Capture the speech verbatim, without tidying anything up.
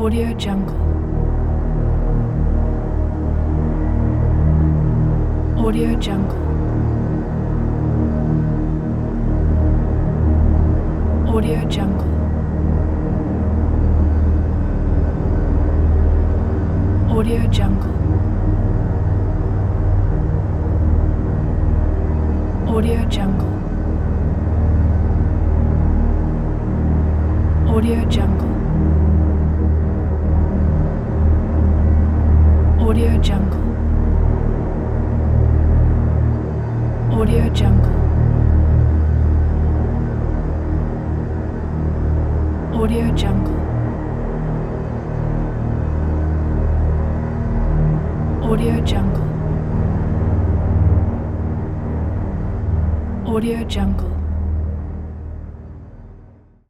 Audio Jungle. Audio Jungle. Audio Jungle. Audio Jungle. Audio Jungle. Audio Jungle. Audio Jungle. Audio Jungle. Audio Jungle. Audio Jungle. Audio Jungle.